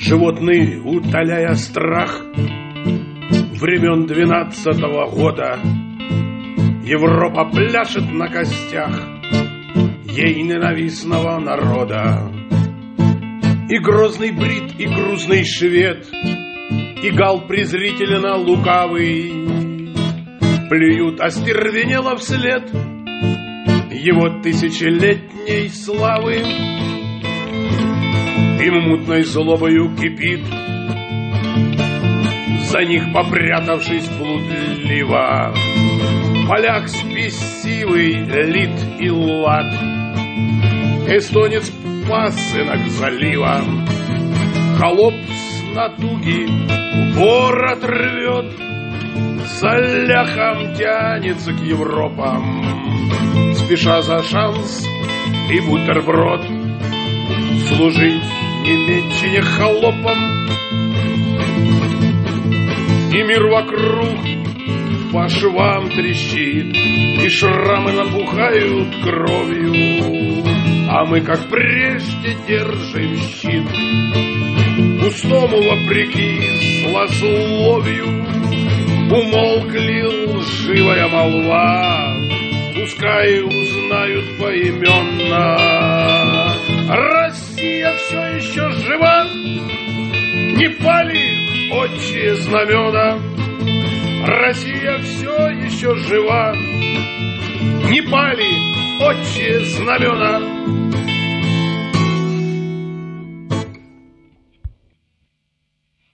Животные, утоляя страх времен 12-го года, Европа пляшет на костях ей ненавистного народа. И грозный брит, и грузный швед, и гал презрительно лукавый плюют остервенело вслед его тысячелетней славы. И мутной злобою кипит за них попрятавшись блудливо поляк спесивый, лит и лад, эстонец пасынок залива, холоп с натуги ворот рвет, за ляхом тянется к Европам, спеша за шанс и бутерброд служить немеччине холопам. И мир вокруг по швам трещит, и шрамы напухают кровью, а мы, как прежде, держим щит. Пустому вопреки злословию умолкли лживая молва, пускай узнают поименно. Россия все еще жива, не пали отчие знамена. Россия все еще жива, не пали отчие знамена.